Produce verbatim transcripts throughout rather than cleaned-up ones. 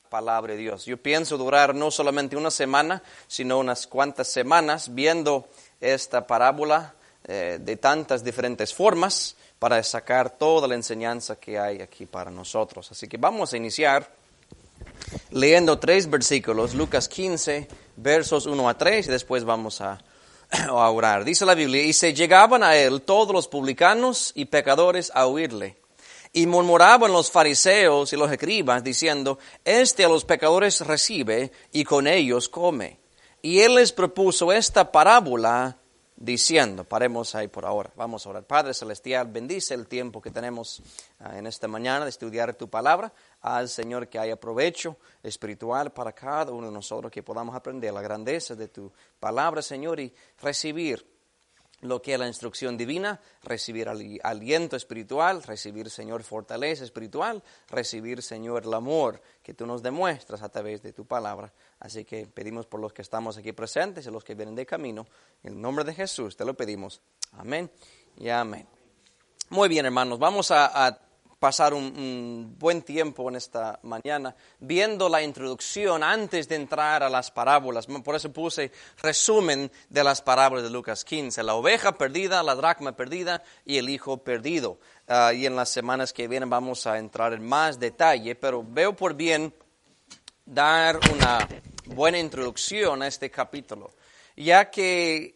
palabra de Dios. Yo pienso durar no solamente una semana, sino unas cuantas semanas viendo esta parábola eh, de tantas diferentes formas para sacar toda la enseñanza que hay aquí para nosotros. Así que vamos a iniciar leyendo tres versículos, Lucas quince, versos uno a tres, y después vamos a, a orar. Dice la Biblia, y se llegaban a él todos los publicanos y pecadores a oírle. Y murmuraban los fariseos y los escribas, diciendo, este a los pecadores recibe y con ellos come. Y él les propuso esta parábola, diciendo, paremos ahí por ahora, vamos a orar. Padre Celestial, bendice el tiempo que tenemos uh, en esta mañana de estudiar tu palabra. Haz, Señor, que haya provecho espiritual para cada uno de nosotros, que podamos aprender la grandeza de tu palabra, Señor, y recibir lo que es la instrucción divina, recibir ali- aliento espiritual, recibir, Señor, fortaleza espiritual, recibir, Señor, el amor que tú nos demuestras a través de tu palabra. Así que pedimos por los que estamos aquí presentes y los que vienen de camino, en el nombre de Jesús te lo pedimos. Amén y amén. Muy bien, hermanos, vamos a, a pasar un, un buen tiempo en esta mañana viendo la introducción antes de entrar a las parábolas. Por eso puse resumen de las parábolas de Lucas quince. La oveja perdida, la dracma perdida y el hijo perdido. Uh, y en las semanas que vienen vamos a entrar en más detalle, pero veo por bien dar una buena introducción a este capítulo, ya que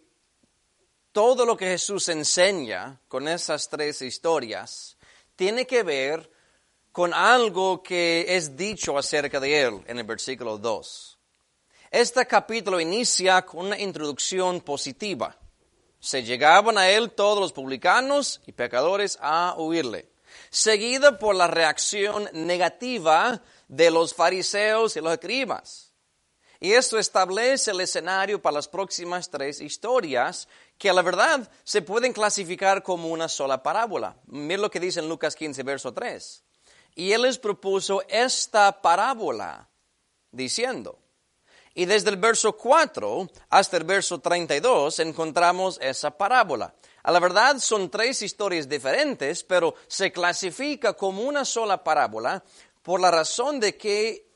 todo lo que Jesús enseña con esas tres historias tiene que ver con algo que es dicho acerca de él en el versículo dos. Este capítulo inicia con una introducción positiva. Se llegaban a él todos los publicanos y pecadores a oírle, seguida por la reacción negativa de los fariseos y los escribas. Y esto establece el escenario para las próximas tres historias, que a la verdad se pueden clasificar como una sola parábola. Mira lo que dice en Lucas quince, verso tres. Y él les propuso esta parábola, diciendo. Y desde el verso cuatro hasta el verso treinta y dos encontramos esa parábola. A la verdad son tres historias diferentes, pero se clasifica como una sola parábola por la razón de que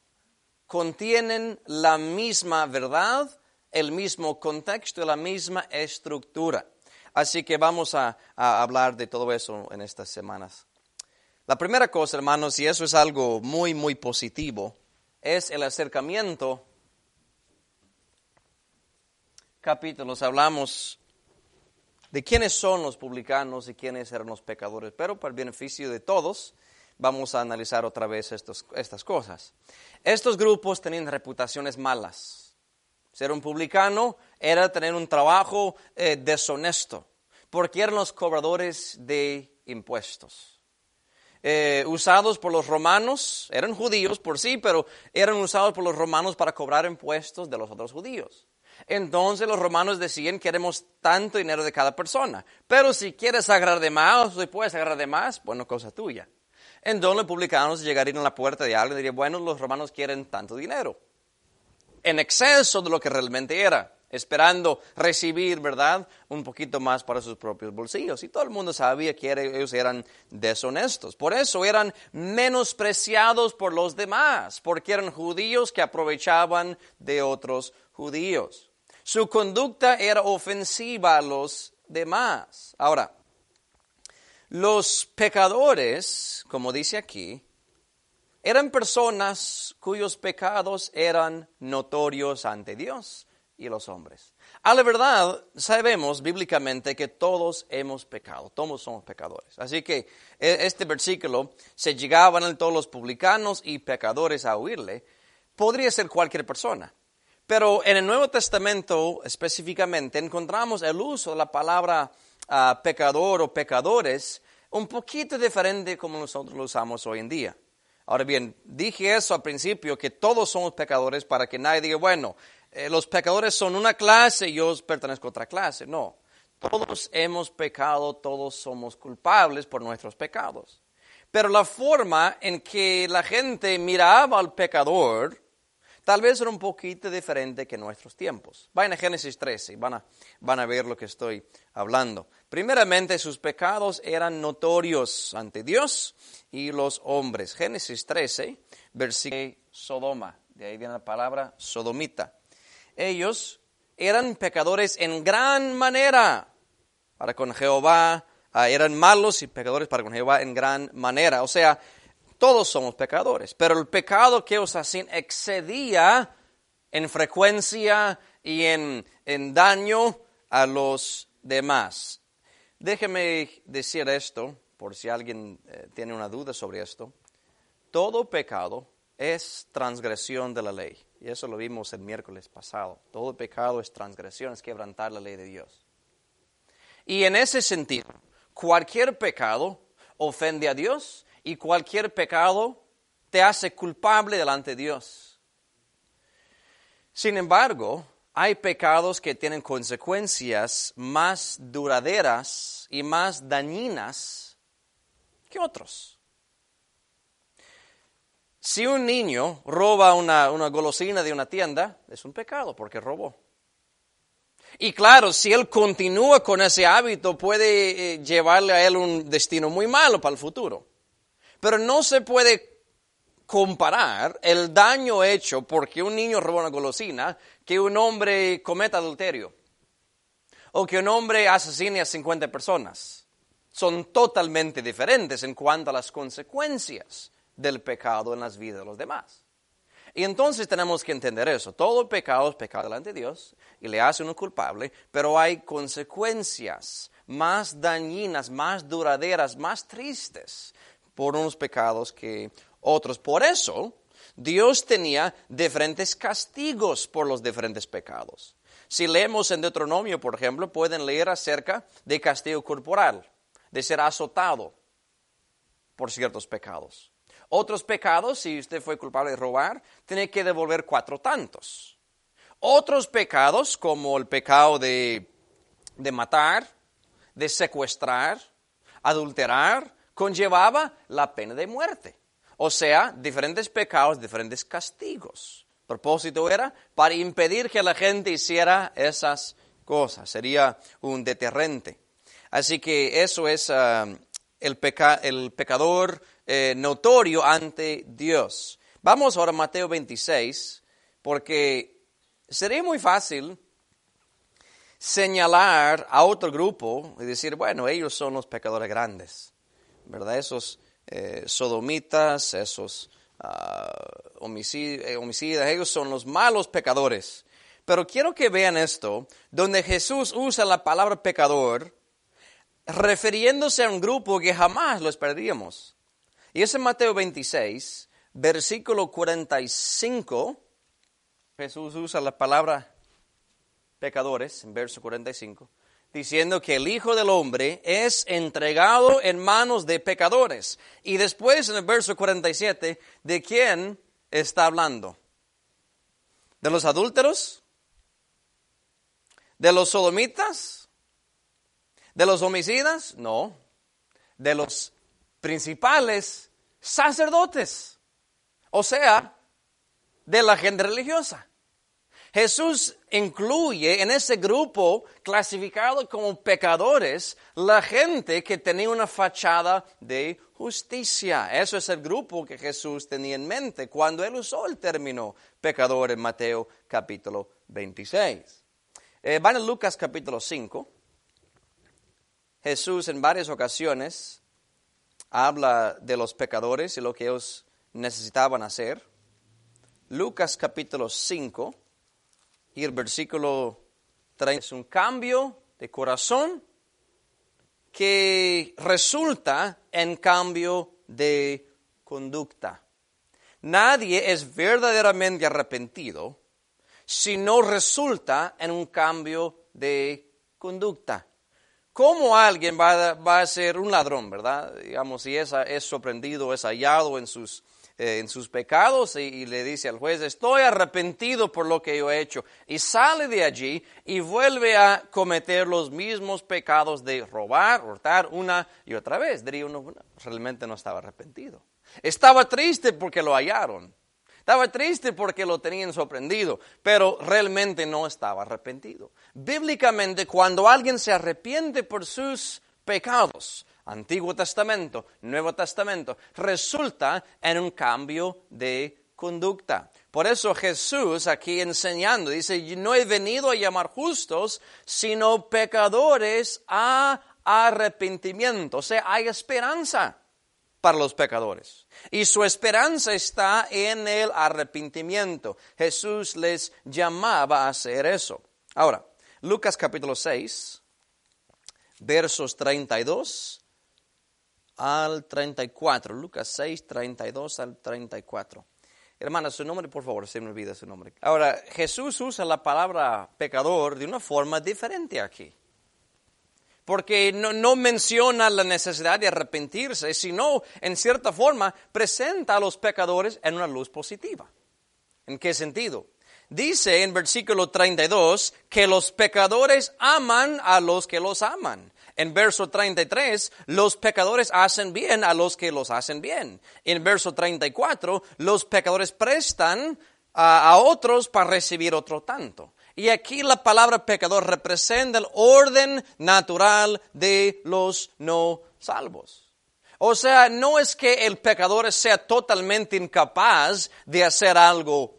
contienen la misma verdad, el mismo contexto y la misma estructura. Así que vamos a, a hablar de todo eso en estas semanas. La primera cosa, hermanos, y eso es algo muy, muy positivo, es el acercamiento. Capítulos hablamos de quiénes son los publicanos y quiénes eran los pecadores, pero para el beneficio de todos, vamos a analizar otra vez estos, estas cosas. Estos grupos tenían reputaciones malas. Ser un publicano era tener un trabajo eh, deshonesto, porque eran los cobradores de impuestos. Eh, usados por los romanos, eran judíos por sí, pero eran usados por los romanos para cobrar impuestos de los otros judíos. Entonces los romanos decían, queremos tanto dinero de cada persona, pero si quieres agarrar de más, o si puedes agarrar de más, bueno, cosa tuya. Entonces los publicanos llegarían a la puerta de alguien y dirían, bueno, los romanos quieren tanto dinero, en exceso de lo que realmente era, esperando recibir, ¿verdad?, un poquito más para sus propios bolsillos. Y todo el mundo sabía que ellos eran deshonestos. Por eso eran menospreciados por los demás, porque eran judíos que aprovechaban de otros judíos. Su conducta era ofensiva a los demás. Ahora, los pecadores, como dice aquí, eran personas cuyos pecados eran notorios ante Dios y los hombres. A la verdad, sabemos bíblicamente que todos hemos pecado, todos somos pecadores. Así que este versículo, se llegaban a todos los publicanos y pecadores a oírle, podría ser cualquier persona. Pero en el Nuevo Testamento específicamente encontramos el uso de la palabra uh, pecador o pecadores un poquito diferente como nosotros lo usamos hoy en día. Ahora bien, dije eso al principio, que todos somos pecadores, para que nadie diga, bueno, eh, los pecadores son una clase y yo pertenezco a otra clase. No, todos hemos pecado, todos somos culpables por nuestros pecados. Pero la forma en que la gente miraba al pecador tal vez era un poquito diferente que en nuestros tiempos. Vayan a Génesis trece, van a, van a ver lo que estoy hablando. Primeramente, sus pecados eran notorios ante Dios y los hombres. Génesis trece, versículo Sodoma, de ahí viene la palabra sodomita. Ellos eran pecadores en gran manera para con Jehová, uh, eran malos y pecadores para con Jehová en gran manera. O sea, todos somos pecadores, pero el pecado que ellos hacían excedía en frecuencia y en, en daño a los demás. Déjeme decir esto, por si alguien eh, tiene una duda sobre esto. Todo pecado es transgresión de la ley. Y eso lo vimos el miércoles pasado. Todo pecado es transgresión, es quebrantar la ley de Dios. Y en ese sentido, cualquier pecado ofende a Dios y cualquier pecado te hace culpable delante de Dios. Sin embargo, hay pecados que tienen consecuencias más duraderas y más dañinas que otros. Si un niño roba una, una golosina de una tienda, es un pecado porque robó. Y claro, si él continúa con ese hábito, puede eh, llevarle a él un destino muy malo para el futuro. Pero no se puede comparar el daño hecho porque un niño roba una golosina que un hombre cometa adulterio o que un hombre asesine a cincuenta personas. Son totalmente diferentes en cuanto a las consecuencias del pecado en las vidas de los demás. Y entonces tenemos que entender eso. Todo pecado es pecado delante de Dios y le hace uno culpable, pero hay consecuencias más dañinas, más duraderas, más tristes por unos pecados que otros. Por eso, Dios tenía diferentes castigos por los diferentes pecados. Si leemos en Deuteronomio, por ejemplo, pueden leer acerca de castigo corporal, de ser azotado por ciertos pecados. Otros pecados, si usted fue culpable de robar, tiene que devolver cuatro tantos. Otros pecados, como el pecado de, de matar, de secuestrar, adulterar, conllevaba la pena de muerte. O sea, diferentes pecados, diferentes castigos. El propósito era para impedir que la gente hiciera esas cosas. Sería un deterrente. Así que eso es uh, el, peca- el pecador Eh, notorio ante Dios. Vamos ahora a Mateo veintiséis, porque sería muy fácil señalar a otro grupo y decir, bueno, ellos son los pecadores grandes, ¿verdad? Esos eh, sodomitas, esos uh, homicidas, homicidas, ellos son los malos pecadores. Pero quiero que vean esto, donde Jesús usa la palabra pecador, refiriéndose a un grupo que jamás lo esperaríamos. Y es en Mateo veintiséis, versículo cuarenta y cinco, Jesús usa la palabra pecadores, en verso cuarenta y cinco, diciendo que el Hijo del Hombre es entregado en manos de pecadores. Y después en el verso cuarenta y siete, ¿de quién está hablando? ¿De los adúlteros? ¿De los sodomitas? ¿De los homicidas? No, de los principales sacerdotes, o sea, de la gente religiosa. Jesús incluye en ese grupo clasificado como pecadores la gente que tenía una fachada de justicia. Eso es el grupo que Jesús tenía en mente cuando él usó el término pecador en Mateo capítulo veintiséis. Eh, van a Lucas capítulo cinco. Jesús en varias ocasiones habla de los pecadores y lo que ellos necesitaban hacer. Lucas capítulo cinco y el versículo treinta es un cambio de corazón que resulta en cambio de conducta. Nadie es verdaderamente arrepentido si no resulta en un cambio de conducta. ¿Cómo alguien va a, va a ser un ladrón, verdad? Digamos, si es, es sorprendido, es hallado en sus, eh, en sus pecados y, y le dice al juez, estoy arrepentido por lo que yo he hecho. Y sale de allí y vuelve a cometer los mismos pecados de robar, hurtar una y otra vez. Diría uno, bueno, realmente no estaba arrepentido. Estaba triste porque lo hallaron. Estaba triste porque lo tenían sorprendido, pero realmente no estaba arrepentido. Bíblicamente, cuando alguien se arrepiente por sus pecados, Antiguo Testamento, Nuevo Testamento, resulta en un cambio de conducta. Por eso Jesús aquí enseñando, dice, no he venido a llamar justos, sino pecadores a arrepentimiento. O sea, hay esperanza para los pecadores. Y su esperanza está en el arrepentimiento. Jesús les llamaba a hacer eso. Ahora, Lucas capítulo seis, versos treinta y dos al treinta y cuatro. Lucas seis, treinta y dos al treinta y cuatro. Hermana, su nombre, por favor, se me olvida su nombre. Ahora, Jesús usa la palabra pecador de una forma diferente aquí. Porque no, no menciona la necesidad de arrepentirse, sino, en cierta forma, presenta a los pecadores en una luz positiva. ¿En qué sentido? Dice en versículo treinta y dos que los pecadores aman a los que los aman. En verso treinta y tres, los pecadores hacen bien a los que los hacen bien. En verso treinta y cuatro, los pecadores prestan a, a otros para recibir otro tanto. Y aquí la palabra pecador representa el orden natural de los no salvos. O sea, no es que el pecador sea totalmente incapaz de hacer algo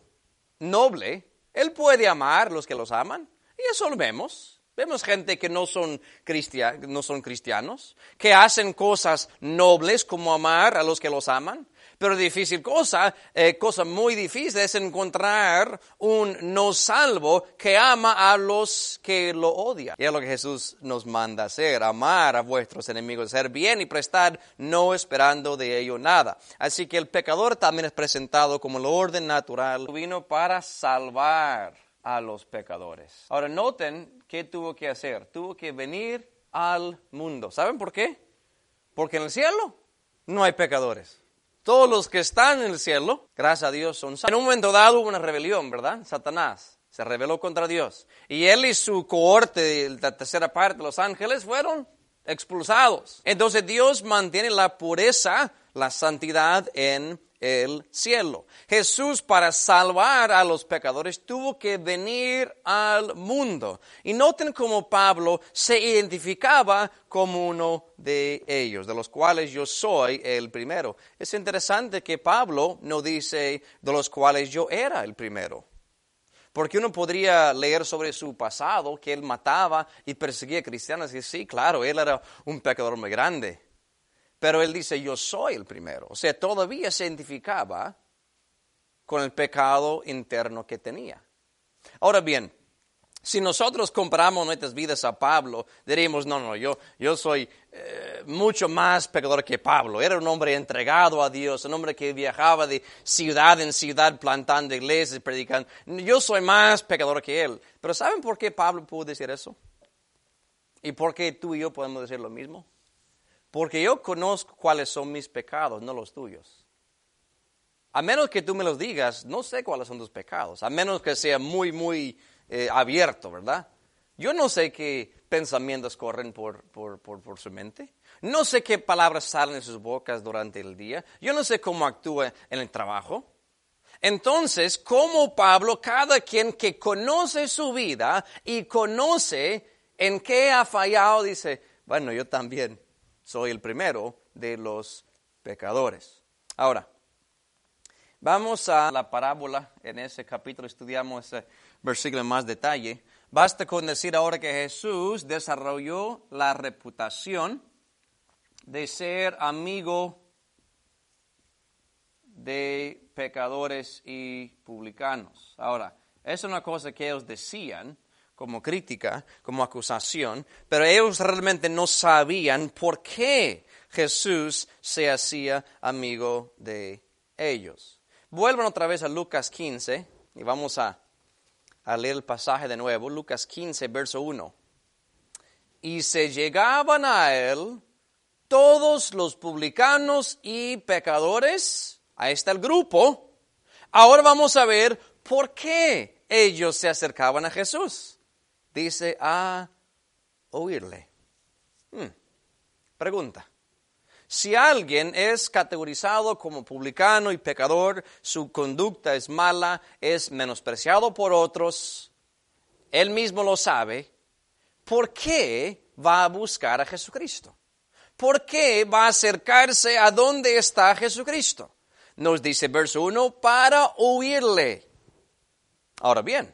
noble. Él puede amar a los que los aman. Y eso lo vemos. Vemos gente que no son, cristia- no son cristianos, que hacen cosas nobles como amar a los que los aman. Pero difícil cosa, eh, cosa muy difícil es encontrar un no salvo que ama a los que lo odian. Y es lo que Jesús nos manda hacer, amar a vuestros enemigos, hacer bien y prestar, no esperando de ello nada. Así que el pecador también es presentado como el orden natural. Vino para salvar a los pecadores. Ahora noten qué tuvo que hacer. Tuvo que venir al mundo. ¿Saben por qué? Porque en el cielo no hay pecadores. Todos los que están en el cielo, gracias a Dios, son salvos. En un momento dado hubo una rebelión, ¿verdad? Satanás se rebeló contra Dios. Y él y su cohorte, la tercera parte de los ángeles, fueron expulsados. Entonces Dios mantiene la pureza, la santidad en el cielo. Jesús, para salvar a los pecadores, tuvo que venir al mundo. Y noten cómo Pablo se identificaba como uno de ellos, de los cuales yo soy el primero. Es interesante que Pablo no dice de los cuales yo era el primero. Porque uno podría leer sobre su pasado, que él mataba y perseguía cristianos, y sí, claro, él era un pecador muy grande. Pero él dice, yo soy el primero. O sea, todavía se identificaba con el pecado interno que tenía. Ahora bien, si nosotros comparamos nuestras vidas a Pablo, diríamos, no, no, yo, yo soy eh, mucho más pecador que Pablo. Era un hombre entregado a Dios, un hombre que viajaba de ciudad en ciudad plantando iglesias, predicando. Yo soy más pecador que él. Pero ¿saben por qué Pablo pudo decir eso? ¿Y por qué tú y yo podemos decir lo mismo? Porque yo conozco cuáles son mis pecados, no los tuyos. A menos que tú me los digas, no sé cuáles son tus pecados. A menos que sea muy, muy eh, abierto, ¿verdad? Yo no sé qué pensamientos corren por, por, por, por su mente. No sé qué palabras salen de sus bocas durante el día. Yo no sé cómo actúa en el trabajo. Entonces, como Pablo, cada quien que conoce su vida y conoce en qué ha fallado, dice, bueno, yo también soy el primero de los pecadores. Ahora, vamos a la parábola. En ese capítulo estudiamos ese versículo en más detalle. Basta con decir ahora que Jesús desarrolló la reputación de ser amigo de pecadores y publicanos. Ahora, es una cosa que ellos decían como crítica, como acusación, pero ellos realmente no sabían por qué Jesús se hacía amigo de ellos. Vuelvan otra vez a Lucas quince y vamos a, a leer el pasaje de nuevo. Lucas quince, verso uno. Y se llegaban a él todos los publicanos y pecadores. Ahí está el grupo. Ahora vamos a ver por qué ellos se acercaban a Jesús. Dice, a oírle. Hmm. Pregunta. Si alguien es categorizado como publicano y pecador, su conducta es mala, es menospreciado por otros, él mismo lo sabe, ¿por qué va a buscar a Jesucristo? ¿Por qué va a acercarse a donde está Jesucristo? Nos dice verso uno, para oírle. Ahora bien,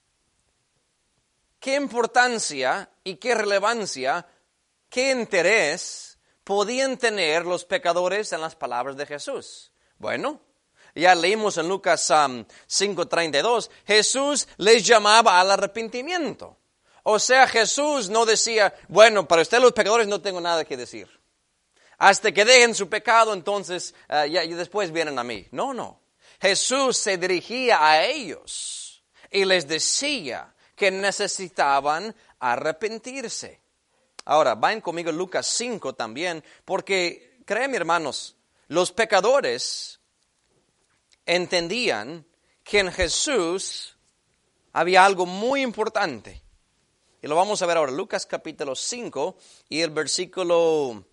¿qué importancia y qué relevancia, qué interés podían tener los pecadores en las palabras de Jesús? Bueno, ya leímos en Lucas um, cinco treinta y dos, Jesús les llamaba al arrepentimiento. O sea, Jesús no decía, bueno, para ustedes los pecadores no tengo nada que decir. Hasta que dejen su pecado, entonces uh, ya, y después vienen a mí. No, no. Jesús se dirigía a ellos y les decía que necesitaban arrepentirse. Ahora, vayan conmigo a Lucas cinco también, porque créanme, hermanos, los pecadores entendían que en Jesús había algo muy importante. Y lo vamos a ver ahora, Lucas capítulo cinco y el versículo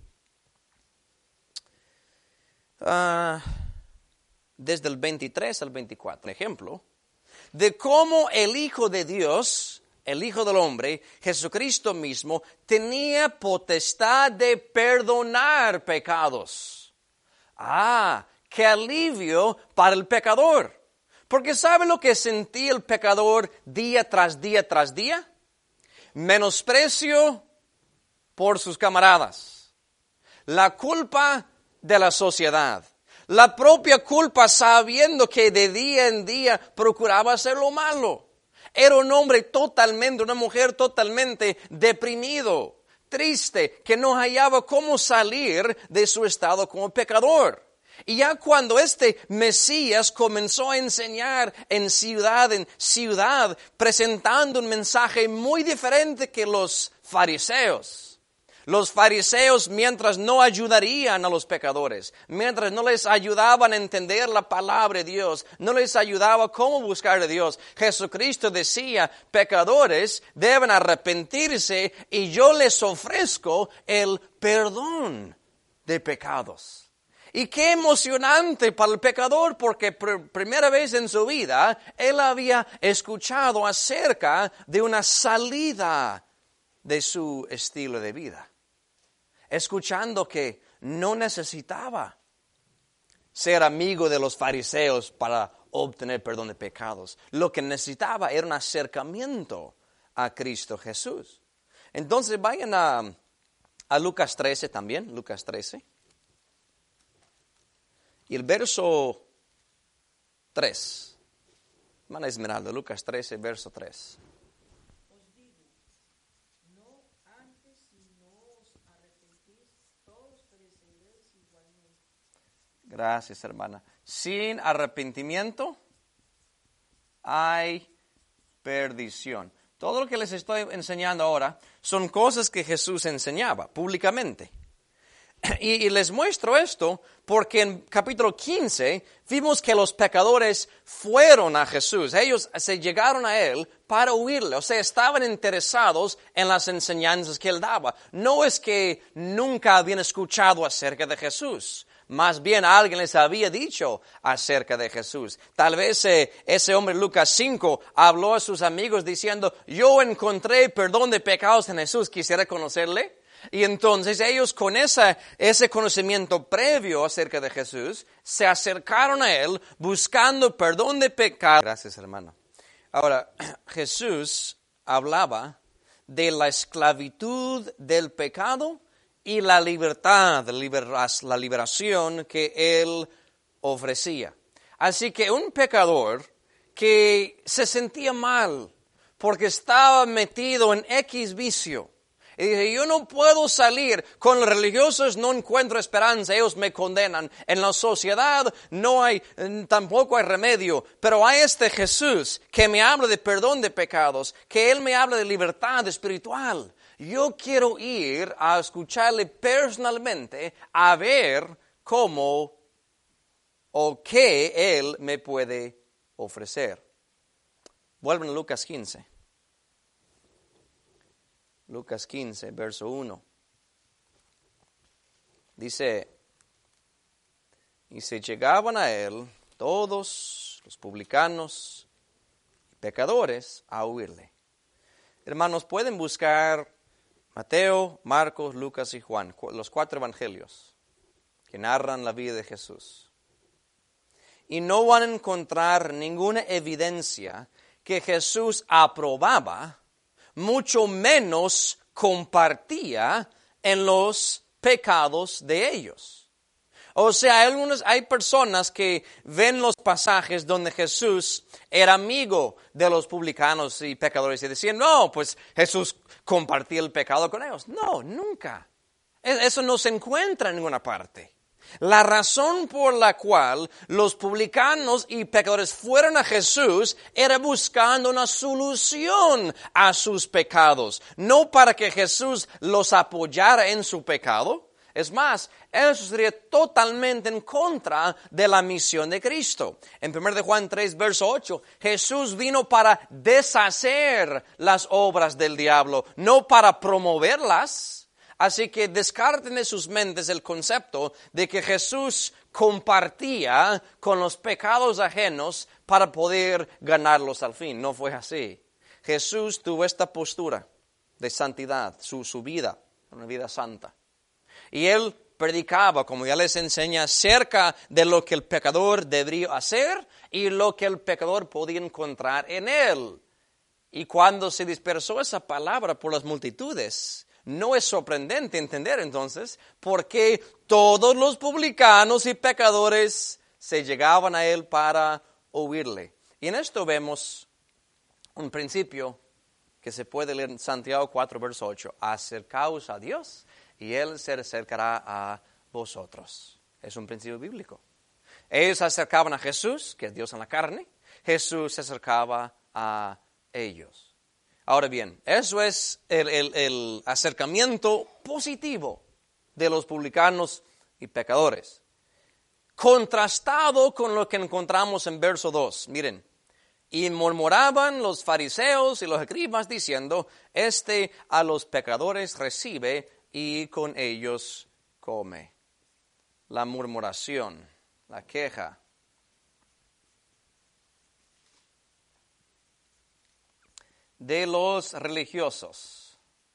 uh, desde el veintitrés al veinticuatro. Un ejemplo de cómo el Hijo de Dios, el Hijo del Hombre, Jesucristo mismo, tenía potestad de perdonar pecados. Ah, qué alivio para el pecador. Porque ¿sabe lo que sentía el pecador día tras día tras día? Menosprecio por sus camaradas, la culpa de la sociedad, la propia culpa sabiendo que de día en día procuraba hacer lo malo. Era un hombre totalmente, una mujer totalmente deprimido, triste, que no hallaba cómo salir de su estado como pecador. Y ya cuando este Mesías comenzó a enseñar en ciudad en ciudad, presentando un mensaje muy diferente que los fariseos. Los fariseos, mientras no ayudarían a los pecadores, mientras no les ayudaban a entender la palabra de Dios, no les ayudaba cómo buscar a Dios, Jesucristo decía, pecadores deben arrepentirse y yo les ofrezco el perdón de pecados. Y qué emocionante para el pecador, porque por primera vez en su vida, él había escuchado acerca de una salida de su estilo de vida. Escuchando que no necesitaba ser amigo de los fariseos para obtener perdón de pecados. Lo que necesitaba era un acercamiento a Cristo Jesús. Entonces vayan a, a Lucas trece también, Lucas trece. Y el verso tres, hermana Esmeralda, Lucas trece, verso tres. Os digo, no antes si no os arrepentís, todos pereceréis igualmente. Gracias, hermana. Sin arrepentimiento hay perdición. Todo lo que les estoy enseñando ahora son cosas que Jesús enseñaba públicamente. Y, y les muestro esto porque en capítulo quince vimos que los pecadores fueron a Jesús. Ellos se llegaron a Él para oírle. O sea, estaban interesados en las enseñanzas que Él daba. No es que nunca habían escuchado acerca de Jesús. Más bien alguien les había dicho acerca de Jesús. Tal vez eh, ese hombre Lucas cinco habló a sus amigos diciendo, yo encontré perdón de pecados en Jesús, quisiera conocerle. Y entonces ellos con esa, ese conocimiento previo acerca de Jesús, se acercaron a Él buscando perdón de pecados. Gracias, hermano. Ahora, Jesús hablaba de la esclavitud del pecado y la libertad, la liberación que Él ofrecía. Así que un pecador que se sentía mal porque estaba metido en X vicio, y dije, yo no puedo salir, con los religiosos no encuentro esperanza, ellos me condenan. En la sociedad no hay, tampoco hay remedio, pero hay este Jesús que me habla de perdón de pecados, que Él me habla de libertad espiritual. Yo quiero ir a escucharle personalmente, a ver cómo o qué Él me puede ofrecer. Vuelven a Lucas quince. Lucas quince, verso uno. Dice, y se llegaban a él todos los publicanos y pecadores a oírle. Hermanos, pueden buscar Mateo, Marcos, Lucas y Juan, los cuatro evangelios que narran la vida de Jesús. Y no van a encontrar ninguna evidencia que Jesús aprobaba, mucho menos compartía en los pecados de ellos. O sea, hay, algunos, hay personas que ven los pasajes donde Jesús era amigo de los publicanos y pecadores y decían, no, pues Jesús compartía el pecado con ellos. No, nunca. Eso no se encuentra en ninguna parte. La razón por la cual los publicanos y pecadores fueron a Jesús era buscando una solución a sus pecados, no para que Jesús los apoyara en su pecado. Es más, eso sería totalmente en contra de la misión de Cristo. En primera de Juan tres, verso ocho, Jesús vino para deshacer las obras del diablo, no para promoverlas. Así que descarten de sus mentes el concepto de que Jesús compartía con los pecados ajenos para poder ganarlos al fin. No fue así. Jesús tuvo esta postura de santidad, su, su vida, una vida santa. Y él predicaba, como ya les enseña, acerca de lo que el pecador debería hacer y lo que el pecador podía encontrar en él. Y cuando se dispersó esa palabra por las multitudes, no es sorprendente entender entonces por qué todos los publicanos y pecadores se llegaban a él para oírle. Y en esto vemos un principio que se puede leer en Santiago cuatro, verso ocho. Acercaos a Dios y Él se acercará a vosotros. Es un principio bíblico. Ellos se acercaban a Jesús, que es Dios en la carne. Jesús se acercaba a ellos. Ahora bien, eso es el, el, el acercamiento positivo de los publicanos y pecadores. Contrastado con lo que encontramos en verso dos. Miren, y murmuraban los fariseos y los escribas diciendo, este a los pecadores recibe y con ellos come. La murmuración, la queja. De los religiosos.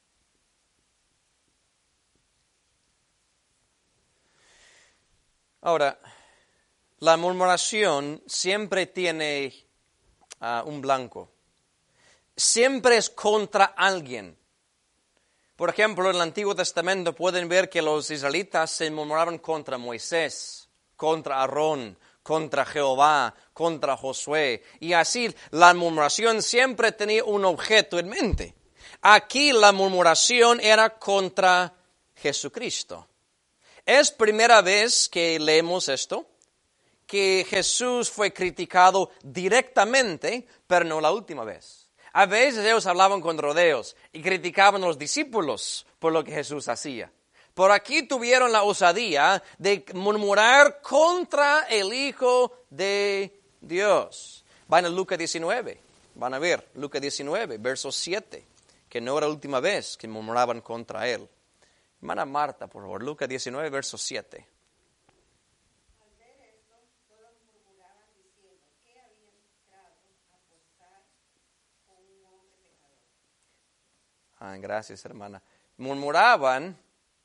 Ahora, la murmuración siempre tiene uh, un blanco. Siempre es contra alguien. Por ejemplo, en el Antiguo Testamento pueden ver que los israelitas se murmuraban contra Moisés, contra Aarón, contra Jehová, contra Josué. Y así la murmuración siempre tenía un objeto en mente. Aquí la murmuración era contra Jesucristo. Es primera vez que leemos esto, que Jesús fue criticado directamente, pero no la última vez. A veces ellos hablaban con rodeos y criticaban a los discípulos por lo que Jesús hacía. Por aquí tuvieron la osadía de murmurar contra el Hijo de Dios. Van a Lucas diecinueve, van a ver, Lucas diecinueve, verso siete, que no era la última vez que murmuraban contra él. Hermana Marta, por favor, Lucas diecinueve, verso siete. Al ver esto, todos murmuraban diciendo, ¿qué había entrado a posar con un hombre pecador? Ah, gracias, hermana. Murmuraban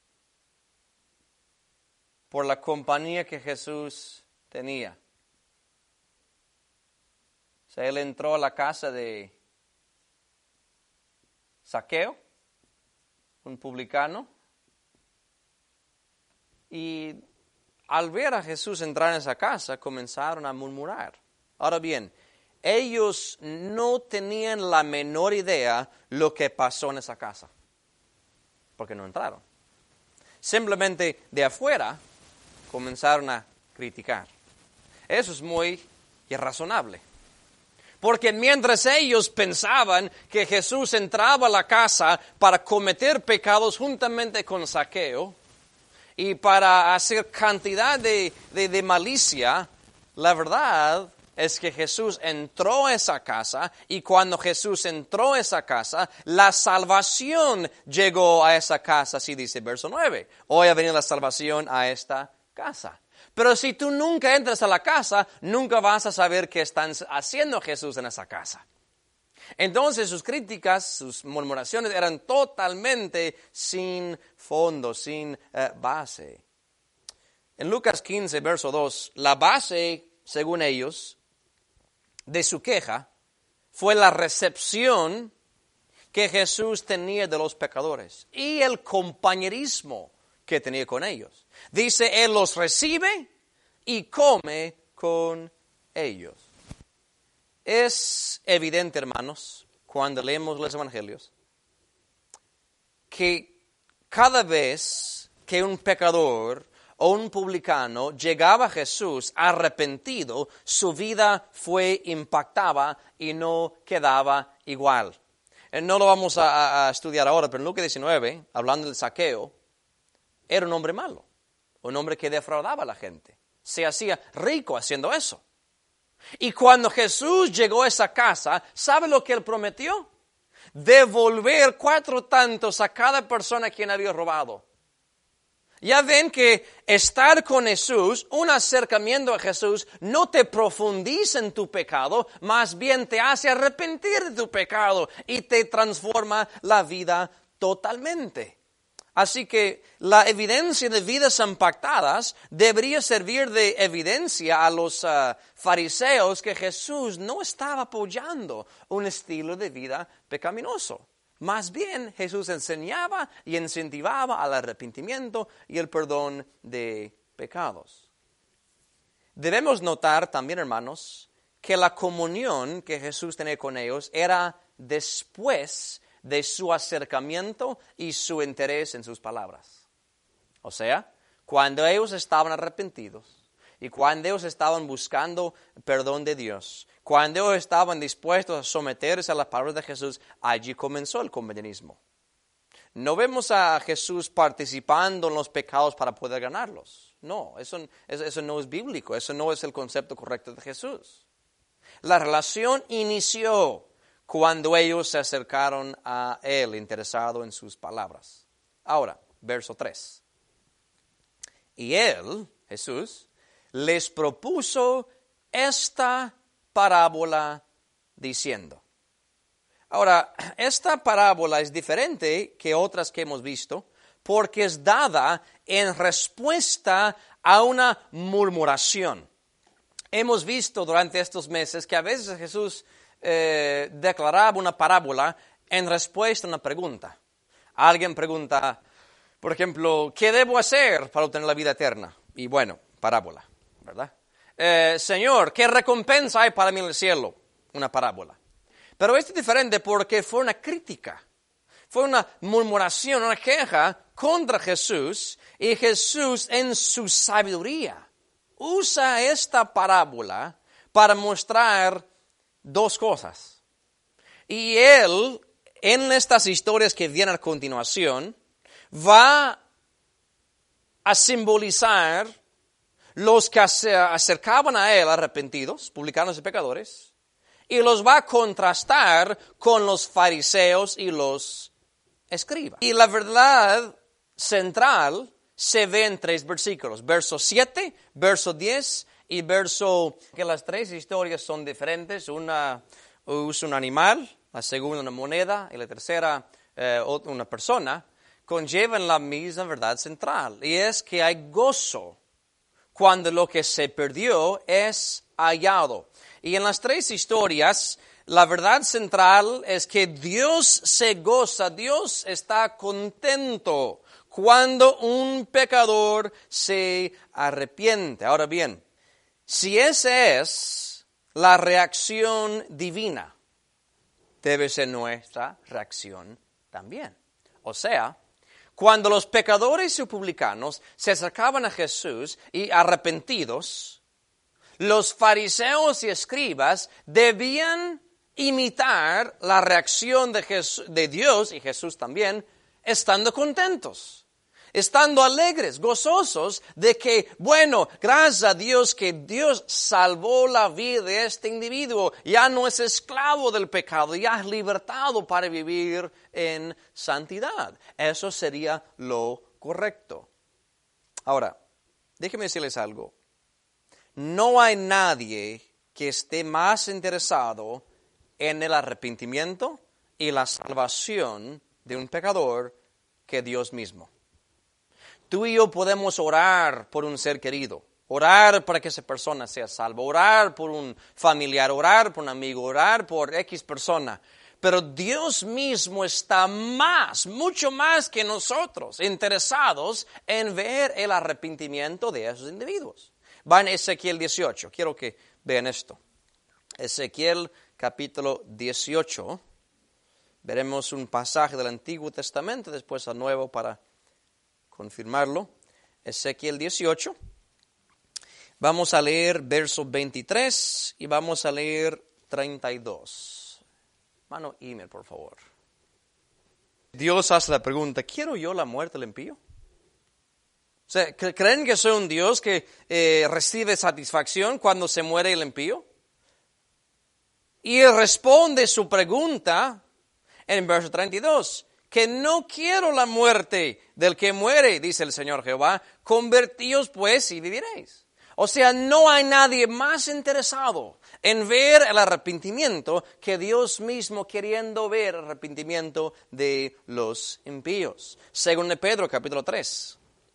por la compañía que Jesús tenía. O sea, él entró a la casa de Zaqueo, un publicano, y al ver a Jesús entrar en esa casa, comenzaron a murmurar. Ahora bien, ellos no tenían la menor idea lo que pasó en esa casa, porque no entraron. Simplemente de afuera comenzaron a criticar. Eso es muy irrazonable. Porque mientras ellos pensaban que Jesús entraba a la casa para cometer pecados juntamente con Zaqueo y para hacer cantidad de, de, de malicia, la verdad es que Jesús entró a esa casa y cuando Jesús entró a esa casa, la salvación llegó a esa casa, así dice el verso nueve. Hoy ha venido la salvación a esta casa. Pero si tú nunca entras a la casa, nunca vas a saber qué están haciendo Jesús en esa casa. Entonces sus críticas, sus murmuraciones eran totalmente sin fondo, sin eh, base. En Lucas quince, verso dos, la base, según ellos, de su queja fue la recepción que Jesús tenía de los pecadores y el compañerismo que tenía con ellos. Dice, Él los recibe y come con ellos. Es evidente, hermanos, cuando leemos los evangelios, que cada vez que un pecador o un publicano llegaba a Jesús arrepentido, su vida fue impactada y no quedaba igual. No lo vamos a, a estudiar ahora, pero en Lucas diecinueve, hablando del Zaqueo, era un hombre malo, un hombre que defraudaba a la gente, se hacía rico haciendo eso. Y cuando Jesús llegó a esa casa, ¿sabe lo que Él prometió? Devolver cuatro tantos a cada persona a quien había robado. Ya ven que estar con Jesús, un acercamiento a Jesús, no te profundiza en tu pecado, más bien te hace arrepentir de tu pecado y te transforma la vida totalmente. Así que la evidencia de vidas impactadas debería servir de evidencia a los uh, fariseos que Jesús no estaba apoyando un estilo de vida pecaminoso. Más bien, Jesús enseñaba y incentivaba al arrepentimiento y el perdón de pecados. Debemos notar también, hermanos, que la comunión que Jesús tenía con ellos era después de su acercamiento y su interés en sus palabras. O sea, cuando ellos estaban arrepentidos y cuando ellos estaban buscando perdón de Dios, cuando ellos estaban dispuestos a someterse a las palabras de Jesús, allí comenzó el compañerismo. No vemos a Jesús participando en los pecados para poder ganarlos. No, eso, eso, eso no es bíblico, eso no es el concepto correcto de Jesús. La relación inició cuando ellos se acercaron a Él, interesado en sus palabras. Ahora, verso tres. Y Él, Jesús, les propuso esta parábola diciendo. Ahora, esta parábola es diferente que otras que hemos visto porque es dada en respuesta a una murmuración. Hemos visto durante estos meses que a veces Jesús eh, declaraba una parábola en respuesta a una pregunta. Alguien pregunta, por ejemplo, ¿qué debo hacer para obtener la vida eterna? Y bueno, parábola, ¿verdad? Eh, Señor, ¿qué recompensa hay para mí en el cielo? Una parábola. Pero esto es diferente porque fue una crítica, fue una murmuración, una queja contra Jesús, y Jesús en su sabiduría usa esta parábola para mostrar dos cosas. Y Él, en estas historias que vienen a continuación, va a simbolizar los que se acercaban a Él arrepentidos, publicanos y pecadores, y los va a contrastar con los fariseos y los escribas. Y la verdad central se ve en tres versículos, verso siete, verso diez y verso... que las tres historias son diferentes, una usa un animal, la segunda una moneda y la tercera eh, una persona, conllevan la misma verdad central, y es que hay gozo cuando lo que se perdió es hallado. Y en las tres historias, la verdad central es que Dios se goza, Dios está contento cuando un pecador se arrepiente. Ahora bien, si esa es la reacción divina, debe ser nuestra reacción también. O sea, cuando los pecadores y publicanos se acercaban a Jesús y arrepentidos, los fariseos y escribas debían imitar la reacción de, Jesús, de Dios y Jesús también, estando contentos. estando alegres, gozosos de que, bueno, gracias a Dios que Dios salvó la vida de este individuo, ya no es esclavo del pecado, ya es libertado para vivir en santidad. Eso sería lo correcto. Ahora, déjenme decirles algo. No hay nadie que esté más interesado en el arrepentimiento y la salvación de un pecador que Dios mismo. Tú y yo podemos orar por un ser querido, orar para que esa persona sea salva, orar por un familiar, orar por un amigo, orar por X persona. Pero Dios mismo está más, mucho más que nosotros, interesados en ver el arrepentimiento de esos individuos. Va en Ezequiel dieciocho, quiero que vean esto. Ezequiel capítulo dieciocho, veremos un pasaje del Antiguo Testamento, después al Nuevo para confirmarlo. Ezequiel dieciocho. Vamos a leer verso veintitrés y vamos a leer treinta y dos. Mano email, por favor. Dios hace la pregunta, ¿quiero yo la muerte del impío? O sea, ¿creen que soy un Dios que eh, recibe satisfacción cuando se muere el impío? Y él responde su pregunta en verso treinta y dos. Que no quiero la muerte del que muere, dice el Señor Jehová, convertíos pues y viviréis. O sea, no hay nadie más interesado en ver el arrepentimiento que Dios mismo queriendo ver el arrepentimiento de los impíos. Según de Pedro, capítulo tres.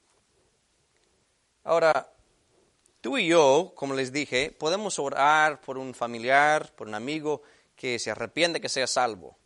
Ahora, tú y yo, como les dije, podemos orar por un familiar, por un amigo que se arrepiente, que sea salvo.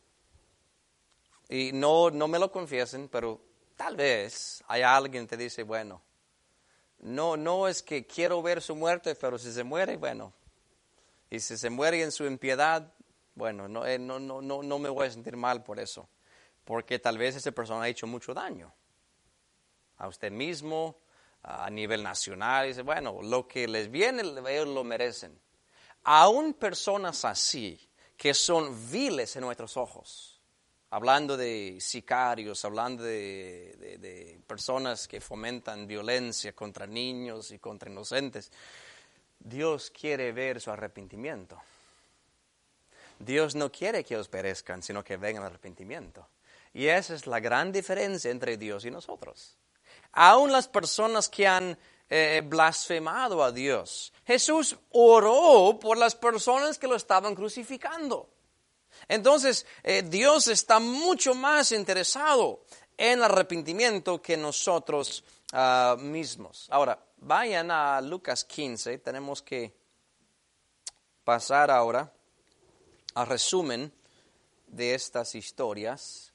Y no, no me lo confiesen, pero tal vez hay alguien que te dice, bueno, no, no es que quiero ver su muerte, pero si se muere, bueno. Y si se muere en su impiedad, bueno, no, eh, no, no, no, no me voy a sentir mal por eso. Porque tal vez esa persona ha hecho mucho daño. A usted mismo, a nivel nacional, dice, bueno, lo que les viene, ellos lo merecen. Aún personas así, que son viles en nuestros ojos, hablando de sicarios, hablando de, de, de personas que fomentan violencia contra niños y contra inocentes, Dios quiere ver su arrepentimiento. Dios no quiere que ellos perezcan, sino que vengan al arrepentimiento. Y esa es la gran diferencia entre Dios y nosotros. Aún las personas que han eh, blasfemado a Dios, Jesús oró por las personas que lo estaban crucificando. Entonces, eh, Dios está mucho más interesado en el arrepentimiento que nosotros uh, mismos. Ahora, vayan a Lucas quince, tenemos que pasar ahora al resumen de estas historias.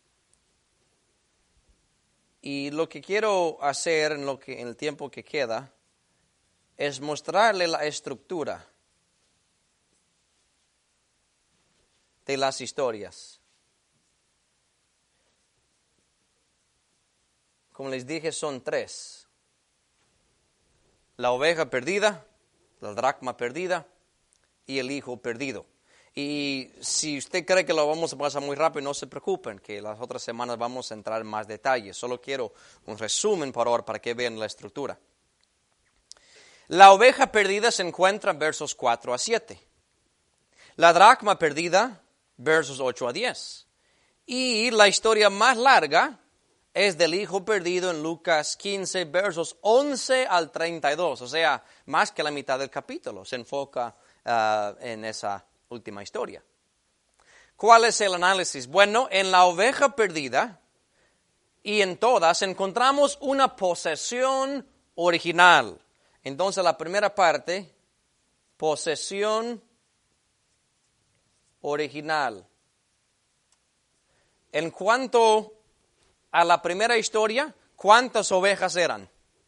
Y lo que quiero hacer en, lo que, en el tiempo que queda es mostrarle la estructura de las historias. Como les dije, son tres. La oveja perdida, la dracma perdida y el hijo perdido. Y si usted cree que lo vamos a pasar muy rápido, no se preocupen, que las otras semanas vamos a entrar en más detalles. Solo quiero un resumen por ahora para que vean la estructura. La oveja perdida se encuentra en versos cuatro a siete. La dracma perdida, versos ocho a diez. Y la historia más larga es del hijo perdido en Lucas quince, versos once al treinta y dos. O sea, más que la mitad del capítulo se enfoca uh, en esa última historia. ¿Cuál es el análisis? Bueno, en la oveja perdida y en todas encontramos una posesión original. Entonces, la primera parte, posesión original. En cuanto a la primera historia, ¿cuántas ovejas eran?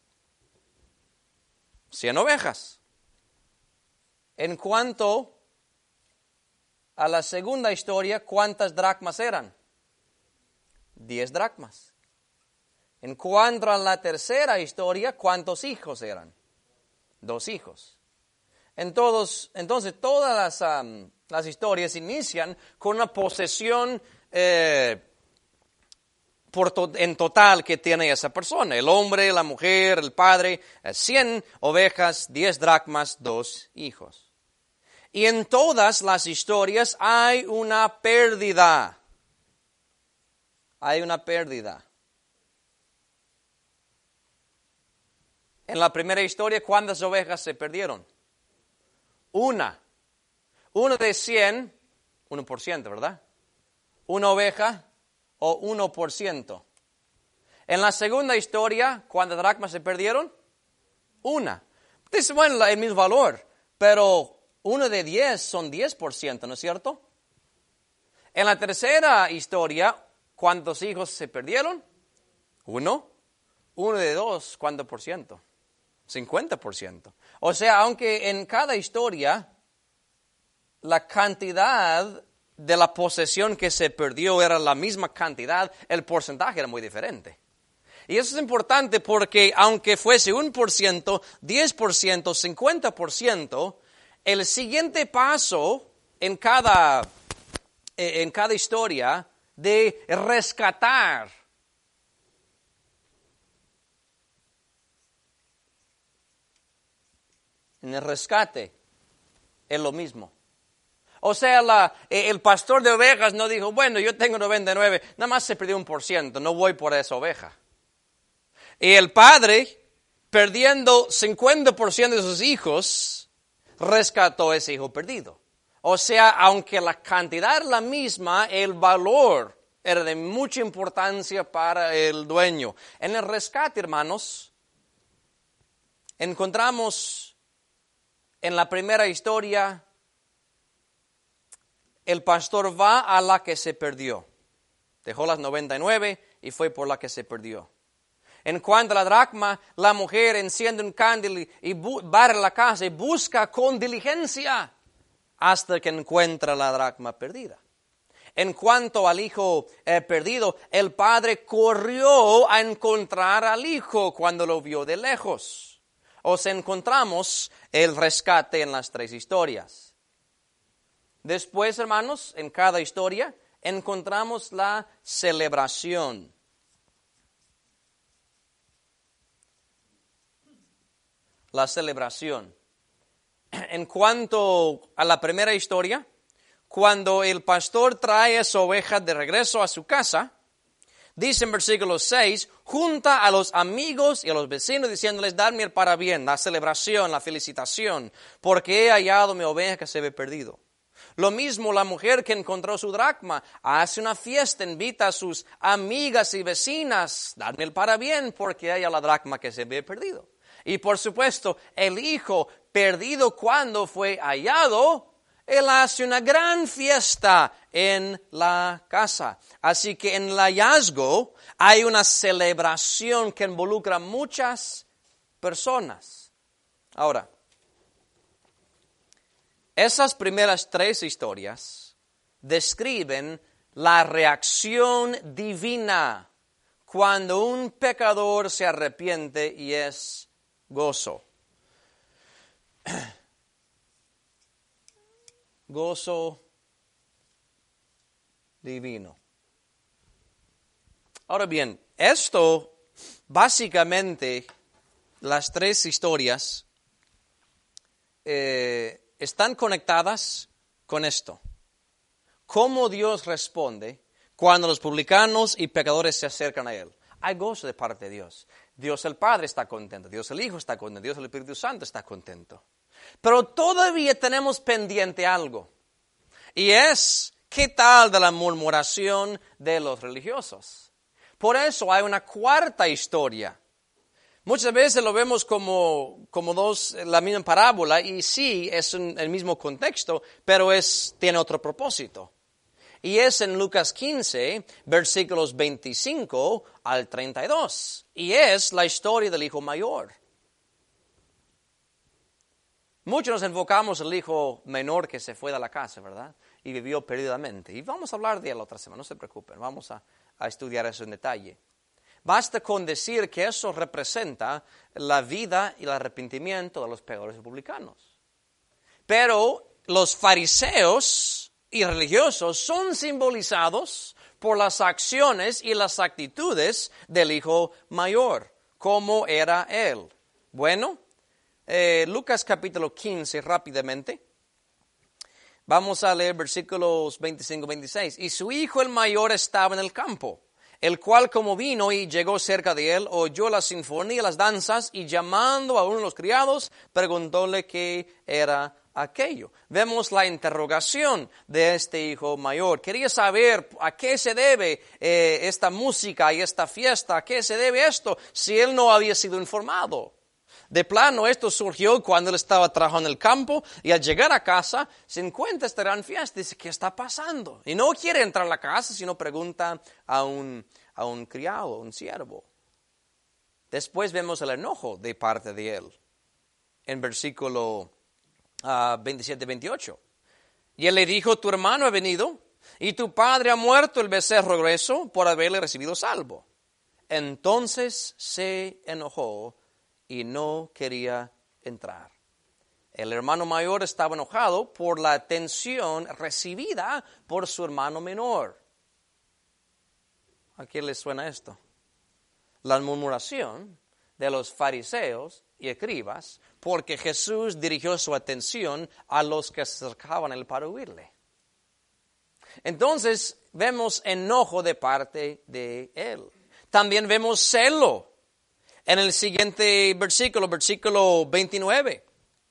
Cien ovejas. En cuanto a la segunda historia, ¿cuántas dracmas eran? Diez dracmas. En cuanto a la tercera historia, ¿cuántos hijos eran? Dos hijos. En todos, entonces, todas las, um, las historias inician con una posesión eh, por to- en total que tiene esa persona. El hombre, la mujer, el padre, cien ovejas, diez dracmas, dos hijos. Y en todas las historias hay una pérdida. Hay una pérdida. En la primera historia, ¿cuántas ovejas se perdieron? Una. Uno de cien, uno por ciento, ¿verdad? Una oveja o uno por ciento. En la segunda historia, ¿cuántas dracmas se perdieron? Una. Dice, bueno, el mismo valor, pero uno de diez son diez por ciento, ¿no es cierto? En la tercera historia, ¿cuántos hijos se perdieron? Uno. Uno de dos, ¿cuánto por ciento? cincuenta por ciento. O sea, aunque en cada historia la cantidad de la posesión que se perdió era la misma cantidad, el porcentaje era muy diferente. Y eso es importante porque aunque fuese un por ciento, diez por ciento, cincuenta por ciento, el siguiente paso en cada, en cada historia de rescatar en el rescate es lo mismo. O sea, la, el pastor de ovejas no dijo, bueno, yo tengo noventa y nueve, nada más se perdió un por ciento, no voy por esa oveja. Y el padre, perdiendo cincuenta por ciento de sus hijos, rescató ese hijo perdido. O sea, aunque la cantidad era la misma, el valor era de mucha importancia para el dueño. En el rescate, hermanos, encontramos en la primera historia, el pastor va a la que se perdió. Dejó las noventa y nueve y fue por la que se perdió. En cuanto a la dracma, la mujer enciende un candil y, y bu- barre la casa y busca con diligencia hasta que encuentra la dracma perdida. En cuanto al hijo eh, perdido, el padre corrió a encontrar al hijo cuando lo vio de lejos. O sea, encontramos el rescate en las tres historias. Después, hermanos, en cada historia encontramos la celebración. La celebración. En cuanto a la primera historia, cuando el pastor trae a su oveja de regreso a su casa, dice en versículo seis, junta a los amigos y a los vecinos diciéndoles, dadme el parabién, la celebración, la felicitación, porque he hallado mi oveja que se había perdido. Lo mismo la mujer que encontró su dracma, hace una fiesta, invita a sus amigas y vecinas, dadme el parabién, porque hay la dracma que se había perdido. Y por supuesto, el hijo perdido cuando fue hallado, él hace una gran fiesta en la casa. Así que en el hallazgo hay una celebración que involucra muchas personas. Ahora, esas primeras tres historias describen la reacción divina cuando un pecador se arrepiente y es gozo. Gozo divino. Ahora bien, esto básicamente, las tres historias eh, están conectadas con esto. ¿Cómo Dios responde cuando los publicanos y pecadores se acercan a Él? Hay gozo de parte de Dios. Dios el Padre está contento, Dios el Hijo está contento, Dios el Espíritu Santo está contento. Pero todavía tenemos pendiente algo. Y es, ¿qué tal de la murmuración de los religiosos? Por eso hay una cuarta historia. Muchas veces lo vemos como, como dos, la misma parábola, y sí, es un, el mismo contexto, pero es, tiene otro propósito. Y es en Lucas quince, versículos veinticinco al treinta y dos. Y es la historia del hijo mayor. Muchos nos enfocamos en el hijo menor que se fue de la casa, ¿verdad? Y vivió perdidamente. Y vamos a hablar de él la otra semana, no se preocupen, vamos a, a estudiar eso en detalle. Basta con decir que eso representa la vida y el arrepentimiento de los pecadores publicanos. Pero los fariseos y religiosos son simbolizados por las acciones y las actitudes del hijo mayor, como era él. Bueno, eh, Lucas capítulo quince, rápidamente. Vamos a leer versículos veinticinco a veintiséis. Y su hijo el mayor estaba en el campo, el cual como vino y llegó cerca de él, oyó la sinfonía y las danzas, y llamando a uno de los criados, preguntóle qué era aquello. Vemos la interrogación de este hijo mayor. Quería saber a qué se debe eh, esta música y esta fiesta, a qué se debe esto, si él no había sido informado. De plano, esto surgió cuando él estaba trabajando en el campo, y al llegar a casa se encuentra esta gran fiesta. Dice, ¿qué está pasando? Y no quiere entrar a la casa, sino pregunta a un, a un criado, un siervo. Después vemos el enojo de parte de él, en versículo uh, veintisiete veintiocho. Y él le dijo, tu hermano ha venido, y tu padre ha muerto el becerro grueso por haberle recibido salvo. Entonces se enojó y no quería entrar. El hermano mayor estaba enojado por la atención recibida por su hermano menor. ¿A quién le suena esto? La murmuración de los fariseos y escribas, porque Jesús dirigió su atención a los que se acercaban a él para oírle. Entonces vemos enojo de parte de él. También vemos celo. En el siguiente versículo, versículo veintinueve,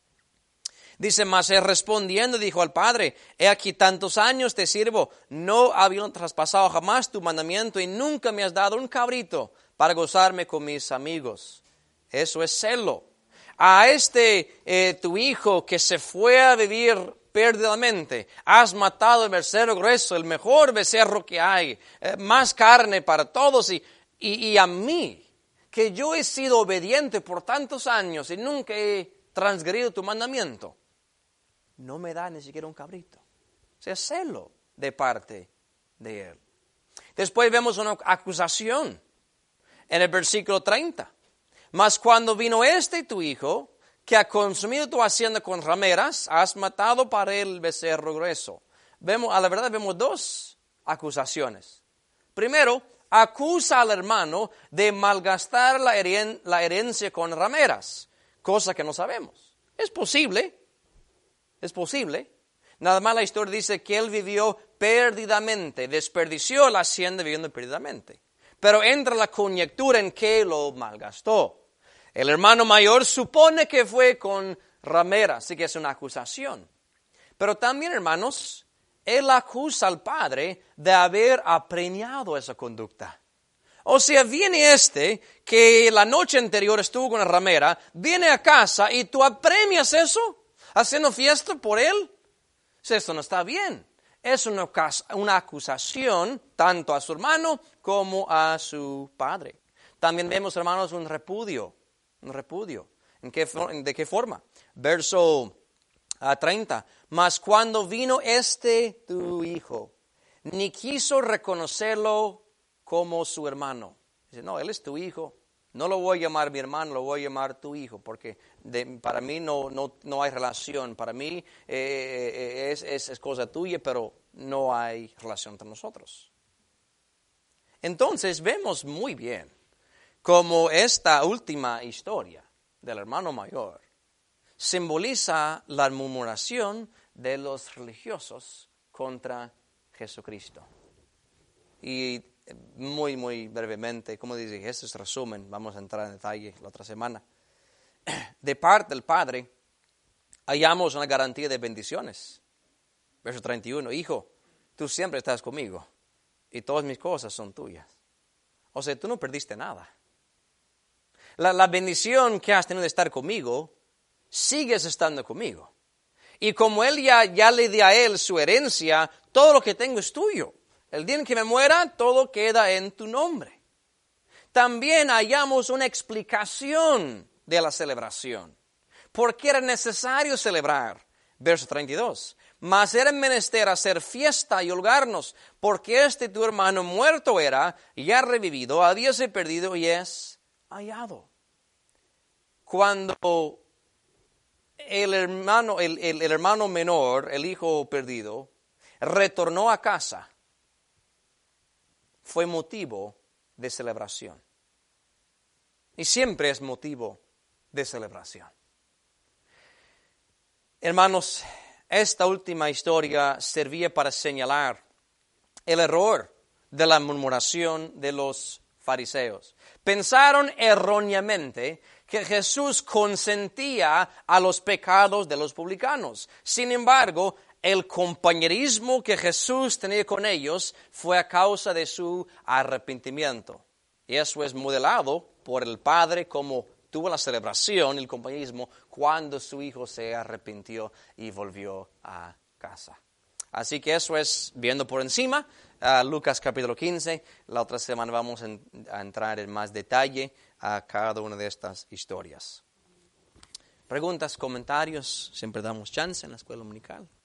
dice, mas él respondiendo dijo al padre, he aquí tantos años te sirvo, no habiendo traspasado jamás tu mandamiento y nunca me has dado un cabrito para gozarme con mis amigos. Eso es celo. A este eh, tu hijo que se fue a vivir perdidamente, has matado el becerro grueso, el mejor becerro que hay, eh, más carne para todos y, y, y a mí, que yo he sido obediente por tantos años y nunca he transgredido tu mandamiento, no me da ni siquiera un cabrito. O sea, celo de parte de él. Después vemos una acusación en el versículo treinta. Mas cuando vino este tu hijo, que ha consumido tu hacienda con rameras, has matado para él el becerro grueso. Vemos, a la verdad vemos dos acusaciones. Primero, acusa al hermano de malgastar la, heren, la herencia con rameras, cosa que no sabemos. Es posible, es posible. Nada más la historia dice que él vivió perdidamente, desperdició la hacienda viviendo perdidamente. Pero entra la conjetura en que lo malgastó. El hermano mayor supone que fue con rameras, así que es una acusación. Pero también, hermanos, él acusa al padre de haber apremiado esa conducta. O sea, viene este que la noche anterior estuvo con la ramera, viene a casa y tú apremias eso, haciendo fiesta por él. O sea, esto no está bien. Es una, una acusación tanto a su hermano como a su padre. También vemos, hermanos, un repudio. Un repudio. ¿En qué, ¿De qué forma? Verso a treinta. Mas cuando vino este tu hijo, ni quiso reconocerlo como su hermano. Dice, no, él es tu hijo. No lo voy a llamar mi hermano, lo voy a llamar tu hijo, porque de, para mí no, no, no hay relación. Para mí eh, es, es, es cosa tuya, pero no hay relación entre nosotros. Entonces vemos muy bien cómo esta última historia del hermano mayor simboliza la murmuración de los religiosos contra Jesucristo. Y muy, muy brevemente, como dice, este es resumen, vamos a entrar en detalle la otra semana. De parte del Padre, hallamos una garantía de bendiciones. Verso treinta y uno, hijo, tú siempre estás conmigo y todas mis cosas son tuyas. O sea, tú no perdiste nada. La, la bendición que has tenido de estar conmigo, sigues estando conmigo. Y como él ya, ya le di a él su herencia, todo lo que tengo es tuyo. El día en que me muera, todo queda en tu nombre. También hallamos una explicación de la celebración. ¿Por qué era necesario celebrar? Verso treinta y dos. Mas era menester hacer fiesta y holgarnos, porque este tu hermano muerto era, y ha revivido, habíase perdido y es hallado. Cuando el hermano, el, el, el hermano menor, el hijo perdido, retornó a casa, fue motivo de celebración. Y siempre es motivo de celebración. Hermanos, esta última historia servía para señalar el error de la murmuración de los fariseos. Pensaron erróneamente que Jesús consentía a los pecados de los publicanos. Sin embargo, el compañerismo que Jesús tenía con ellos fue a causa de su arrepentimiento. Y eso es modelado por el Padre como tuvo la celebración, el compañerismo, cuando su Hijo se arrepintió y volvió a casa. Así que eso es viendo por encima uh, Lucas capítulo quince. La otra semana vamos en, a entrar en más detalle a cada una de estas historias. Preguntas, comentarios, siempre damos chance en la escuela dominical.